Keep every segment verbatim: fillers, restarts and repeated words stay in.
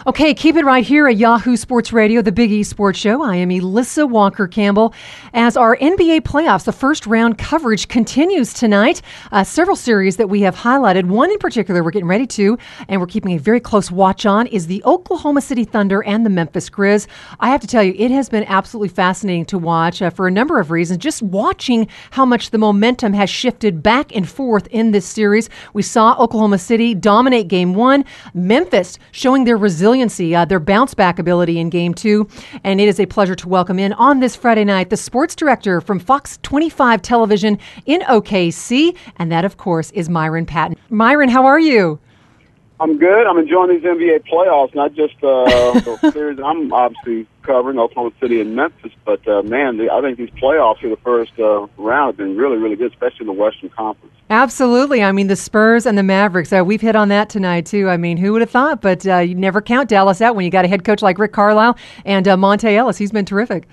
Okay, keep it right here at Yahoo Sports Radio, the Big E Sports Show. I am Elissa Walker-Campbell. As our N B A playoffs, the first round coverage continues tonight. Uh, several series that we have highlighted. One in particular we're getting ready to, and we're keeping a very close watch on, is the Oklahoma City Thunder and the Memphis Grizz. I have to tell you, it has been absolutely fascinating to watch uh, for a number of reasons. Just watching how much the momentum has shifted back and forth in this series. We saw Oklahoma City dominate game one. Memphis showing their resilience. Resiliency, uh, their bounce-back ability in Game two. And it is a pleasure to welcome in on this Friday night the sports director from Fox twenty-five Television in O K C, and that, of course, is Myron Patton. Myron, how are you? I'm good. I'm enjoying these N B A playoffs, not just uh, the series I'm obviously covering, Oklahoma City and Memphis, but, uh, man, the, I think these playoffs for the first uh, round have been really, really good, especially in the Western Conference. Absolutely. I mean, the Spurs and the Mavericks, uh, we've hit on that tonight, too. I mean, who would have thought? But uh, you never count Dallas out when you got a head coach like Rick Carlisle and uh, Monte Ellis. He's been terrific.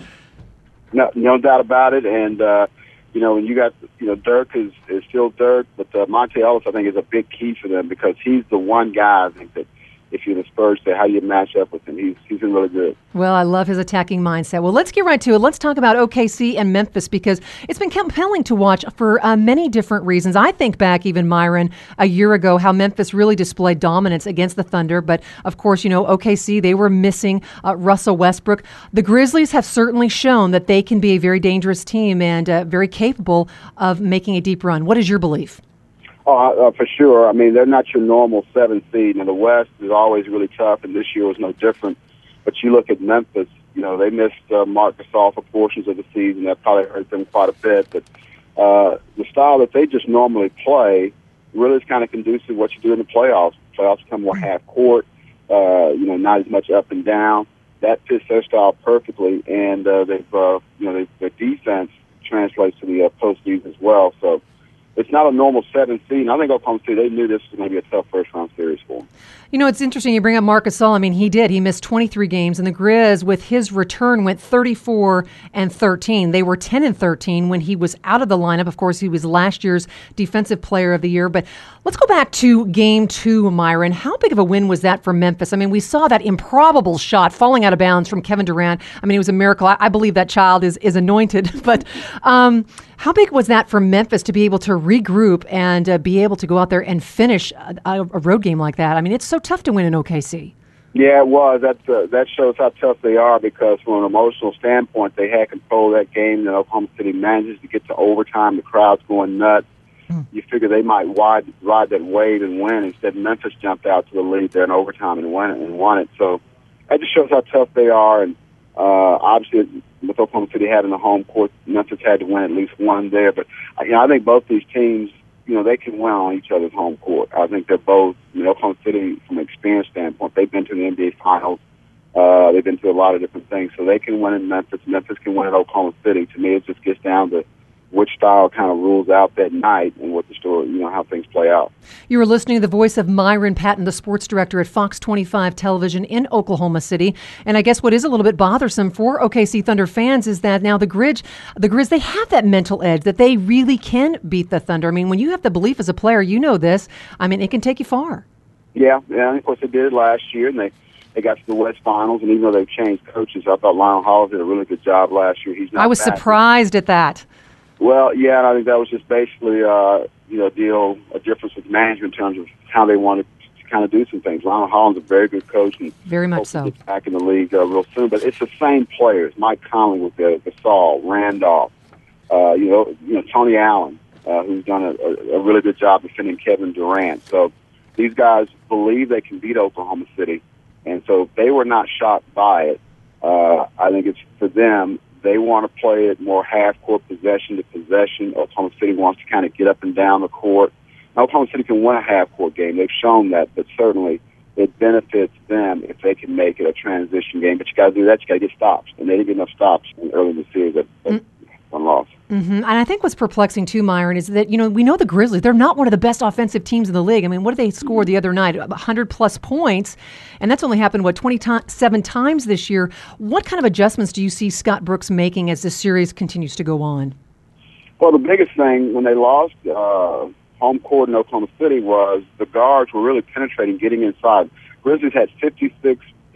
No, no doubt about it. And, uh, you know, and you got, you know, Dirk is, is still Dirk, but uh, Monte Ellis, I think, is a big key for them because he's the one guy, I think, that if you're the Spurs, say how do you match up with him? He's he's been really good. Well, I love his attacking mindset. Well, let's get right to it. Let's talk about O K C and Memphis because it's been compelling to watch for uh, many different reasons. I think back even, Myron, a year ago, how Memphis really displayed dominance against the Thunder. But, of course, you know, O K C, they were missing uh, Russell Westbrook. The Grizzlies have certainly shown that they can be a very dangerous team and uh, very capable of making a deep run. What is your belief? Oh, uh, for sure. I mean, they're not your normal seven seed. And the West is always really tough, and this year was no different. But you look at Memphis, you know, they missed uh, Marc Gasol for portions of the season. That probably hurt them quite a bit. But uh, the style that they just normally play really is kind of conducive to what you do in the playoffs. Playoffs become more half court, uh, you know, not as much up and down. That fits their style perfectly, and uh, they've, uh, you know, they, their defense translates to the uh, postseason as well. So it's not a normal seven seed. And I think Oklahoma City, they knew this was going to be a tough first-round series for them. You know, it's interesting you bring up Marc Gasol. I mean, he did. He missed twenty-three games, and the Grizz, with his return, went thirty-four and thirteen. They were ten and thirteen when he was out of the lineup. Of course, he was last year's Defensive Player of the Year. But let's go back to Game two, Myron. How big of a win was that for Memphis? I mean, we saw that improbable shot falling out of bounds from Kevin Durant. I mean, it was a miracle. I, I believe that child is, is anointed. But um, how big was that for Memphis to be able to regroup and uh, be able to go out there and finish a, a road game like that? I mean, it's so tough to win in O K C. Yeah, it was. That uh, that shows how tough they are because from an emotional standpoint, they had control of that game. And Oklahoma City manages to get to overtime. The crowd's going nuts. Mm. You figure they might ride, ride that wave and win. Instead, Memphis jumped out to the lead there in overtime and won it. And won it. So that just shows how tough they are. And uh, obviously, with Oklahoma City having the home court, Memphis had to win at least one there. But you know, I think both these teams, you know, they can win on each other's home court. I think they're both, you know, Oklahoma City, from an experience standpoint, they've been to the N B A Finals. Uh, they've been to a lot of different things. So they can win in Memphis. Memphis can win at Oklahoma City. To me, it just gets down to which style kind of rules out that night and what the story, you know, how things play out. You were listening to the voice of Myron Patton, the sports director at Fox twenty-five Television in Oklahoma City. And I guess what is a little bit bothersome for O K C Thunder fans is that now the Grizz, the Grizz, they have that mental edge that they really can beat the Thunder. I mean, when you have the belief as a player, you know this. I mean, it can take you far. Yeah, yeah, and of course they did last year, and they, they got to the West Finals. And even though they've changed coaches, I thought Lionel Hollins did a really good job last year. He's not I was bad. surprised at that. Well, yeah, and I think that was just basically, uh, you know, deal a difference with management in terms of how they wanted to kind of do some things. Lionel Hollins is a very good coach, and very much so. Gets back in the league uh, real soon. But it's the same players: Mike Conley with the Gasol, Randolph, uh, you know, you know, Tony Allen, uh, who's done a, a, a really good job defending Kevin Durant. So these guys believe they can beat Oklahoma City, and so they were not shocked by it. Uh, I think it's for them. They want to play it more half-court possession to possession. Oklahoma City wants to kind of get up and down the court. Now, Oklahoma City can win a half-court game. They've shown that, but certainly it benefits them if they can make it a transition game. But you got to do that. You got to get stops, and they didn't get enough stops early in the series. That, that mm. one loss. Mm-hmm. And I think what's perplexing too, Myron, is that, you know, we know the Grizzlies, they're not one of the best offensive teams in the league. I mean, what did they score the other night? one hundred plus points. And that's only happened, what, twenty-seven times this year. What kind of adjustments do you see Scott Brooks making as this series continues to go on? Well, the biggest thing when they lost uh, home court in Oklahoma City was the guards were really penetrating, getting inside. Grizzlies had fifty-six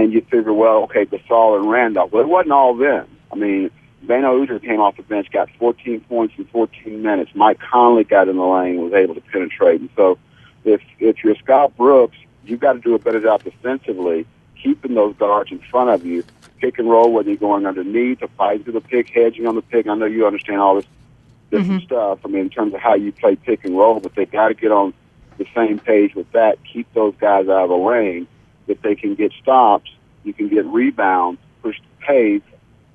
and you figure, well, okay, Gasol and Randolph. Well, it wasn't all them. I mean, Bano Uzer came off the bench, got fourteen points in fourteen minutes. Mike Conley got in the lane and was able to penetrate. And so if if you're Scott Brooks, you've got to do a better job defensively, keeping those guards in front of you, pick and roll, whether you're going underneath or fighting through the pick, hedging on the pick. I know you understand all this different mm-hmm. stuff, I mean, in terms of how you play pick and roll, but they got to get on the same page with that, keep those guys out of the lane. If they can get stops, you can get rebounds, push the pace,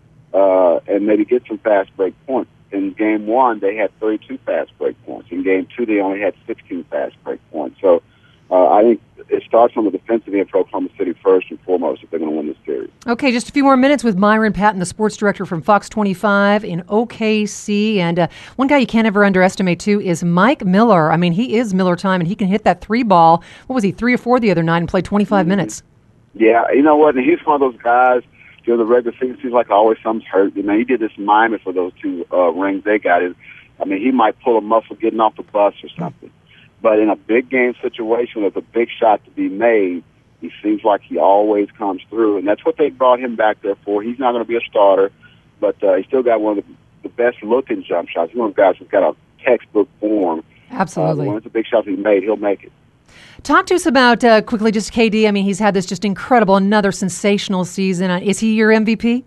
Uh, and maybe get some fast break points. In game one, they had thirty-two fast break points. In game two, they only had sixteen fast break points. So uh, I think it starts on the defensive end for Oklahoma City first and foremost if they're going to win this series. Okay, just a few more minutes with Myron Patton, the sports director from Fox twenty-five in O K C. And uh, one guy you can't ever underestimate, too, is Mike Miller. I mean, he is Miller time, and he can hit that three ball. What was he, three or four the other night and played twenty-five mm-hmm. minutes? Yeah, you know what? And he's one of those guys. You know, the regular season seems like always something's hurt. You know, he did this in Miami for those two uh, rings they got. It, I mean, he might pull a muscle getting off the bus or something. But in a big game situation with a big shot to be made, he seems like he always comes through. And that's what they brought him back there for. He's not going to be a starter, but uh, he's still got one of the, the best-looking jump shots. He's one of the guys who's got a textbook form. Absolutely. Uh, when it's a big shot to be made, he'll make it. Talk to us about, uh, quickly, just K D. I mean, he's had this just incredible, another sensational season. Uh, is he your M V P?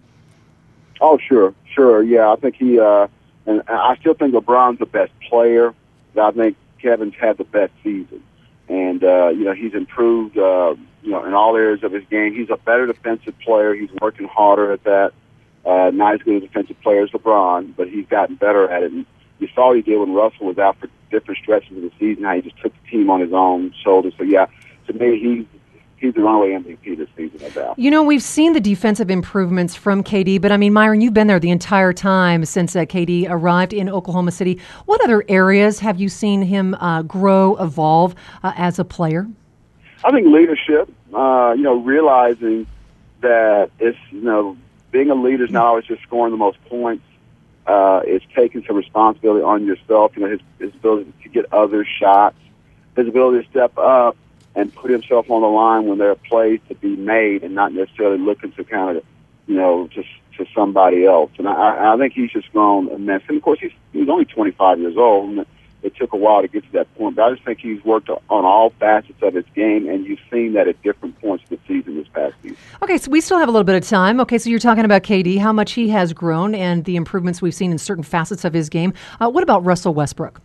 Oh, sure, sure. Yeah, I think he, uh, and I still think LeBron's the best player, but I think Kevin's had the best season. And, uh, you know, he's improved, uh, you know, in all areas of his game. He's a better defensive player. He's working harder at that. Uh, not as good a defensive player as LeBron, but he's gotten better at it. And you saw what he did when Russell was out for different stretches of the season, how he just took the team on his own shoulders. So, yeah, to me, he's, he's the runaway M V P this season, no doubt. You know, we've seen the defensive improvements from K D, but, I mean, Myron, you've been there the entire time since uh, K D arrived in Oklahoma City. What other areas have you seen him uh, grow, evolve uh, as a player? I think leadership, uh, you know, realizing that it's, you know, being a leader is not always just scoring the most points. Uh, it's taking some responsibility on yourself, you know, his, his ability to get other shots, his ability to step up and put himself on the line when there are plays to be made and not necessarily looking to kind of, you know, just to somebody else. And I, I think he's just grown immensely. And, of course, he's, he's only twenty-five years old, and it took a while to get to that point. But I just think he's worked on all facets of his game, and you've seen that at different points of the season this past season. Okay, so we still have a little bit of time. Okay, so you're talking about K D, how much he has grown and the improvements we've seen in certain facets of his game. Uh, what about Russell Westbrook?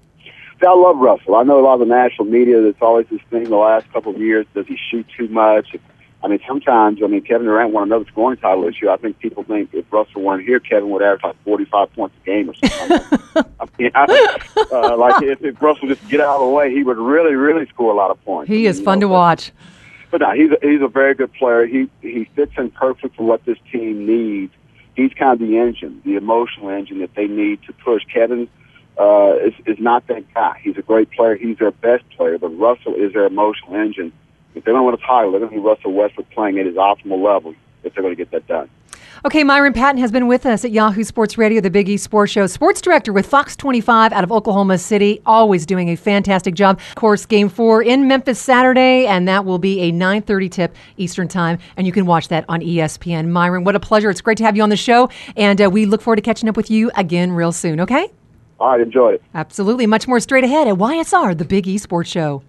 I love Russell. I know a lot of the national media, that's always this thing the last couple of years, does he shoot too much? I mean, sometimes, I mean, Kevin Durant won another scoring title this year. I think people think if Russell weren't here, Kevin would average like forty-five points a game or something. I mean, I, uh, like if, if Russell just get out of the way, he would really, really score a lot of points. He I mean, is fun know, to watch. But, but no, he's a, he's a very good player. He he fits in perfect for what this team needs. He's kind of the engine, the emotional engine that they need to push. Kevin uh, is, is not that guy. He's a great player. He's their best player, but Russell is their emotional engine. If they don't win a title, they're going to need Russell Westbrook playing at his optimal level if they're going to get that done. Okay, Myron Patton has been with us at Yahoo Sports Radio, the Big East Sports Show. Sports director with Fox twenty-five out of Oklahoma City, always doing a fantastic job. Of course, Game four in Memphis Saturday, and that will be a nine thirty tip Eastern Time, and you can watch that on E S P N. Myron, what a pleasure. It's great to have you on the show, and uh, we look forward to catching up with you again real soon, okay? All right, enjoy it. Absolutely. Much more straight ahead at Y S R, the Big East Sports Show.